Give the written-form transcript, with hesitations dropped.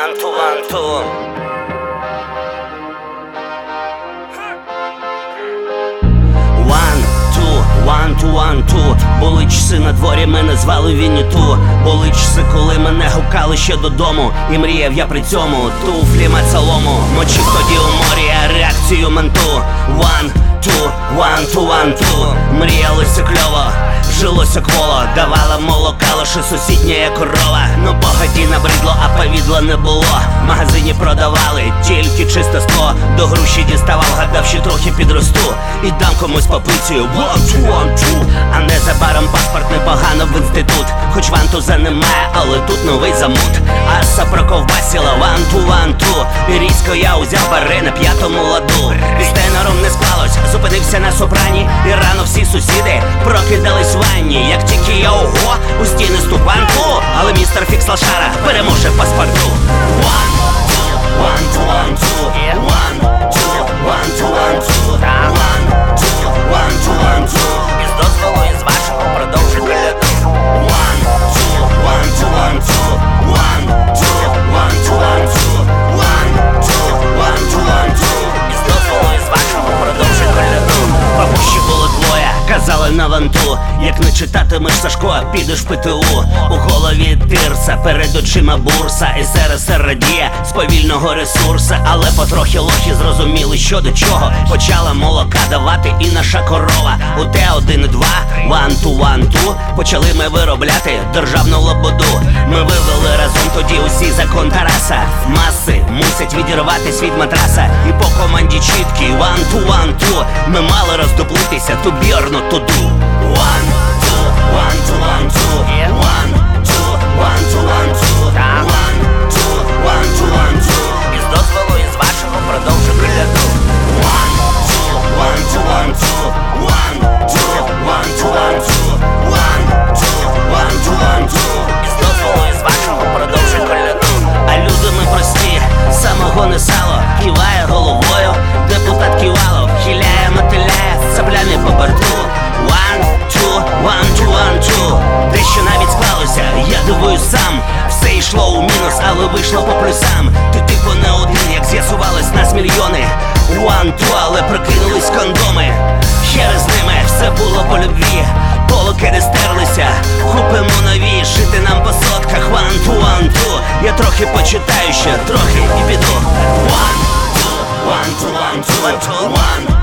One, two, one, two. One, two, one, two. Були часи на дворі, мене звали Вінні-Ту. Були часи, коли мене гукали ще додому. І мріяв я при цьому туфлі мать солому. Мочив тоді у морі, а реакцію менту. One, two, one, two, one, two. Мріялося кльово, жилося кволо. Давала молока лише сусідня корова. Ну погоді набридло, а повідла не було. В магазині продавали тільки чисте скло. До груші діставав, гадав, що трохи підросту і дам комусь попицію. One, two, one, two. А незабаром паспорт непогано в інститут. Хоч вантуза немає, але тут новий замут. Аса проковбасила, one, two, one, two. І різко я узяв бари на п'ятому ладу. І з тенором не склалось, зупинився на сопрані. І рано всі сусіди прокидались в ванні. Як тільки я ого, у стіни ступанку. Але містер Фікс лошара переможе паспорту. One, two, one, two, one, two. One, two, one, two, one, two. One, two, one, two, one, two. І з дозволу із вашого продовжу коляду. One, two, one, two, one, two. One, two, one, two, one, two. One, two, one, two, one, two. І з дозволу із вашого продовжу коляду. Бабусі було двоє, казали на ванту. Як не читатимеш Сашко, підеш в ПТУ. У голові тирса, перед очима бурса. СРСР радіє з повільного ресурса. Але потрохи лохи зрозуміли, що до чого. Почала молока давати і наша корова. У Т1 і 2, one, two, one, two. Почали ми виробляти державну лободу. Ми вивели разом тоді усі закон Тараса. Маси мусять відірватись від матраса. І по команді чіткі one, two, one, two. Ми мали роздоплитися to be or not to do. One, two, one, two, one, two. One, two, one, two, one, two. One, two, one, two, one, two. І з дозволу із вашого продовжу коляду. One, two, one, two, one, two. One, two, one, two, one, two. One, two, one, two, one, two. І з дозволу із вашого продовжу коляду. А люди ми прості, самого не сало. Киває головою депутат Ківалов. Хиляє, мотиляє саплями по борту. One, two, one, two, one, two. Дещо навіть склалося, я дивуюсь сам. Все йшло у мінус, але вийшло по плюсам. Ти типу не один, як з'ясувалось, нас мільйони. One, two, але прокинулись кондоми. Хер з ними, все було по любві. Полоки не стерлися, купимо нові. Жити нам по сотках, one, two, one, two. Я трохи почитаю ще, трохи і піду. One, two, one, two, one, two, one, two. One,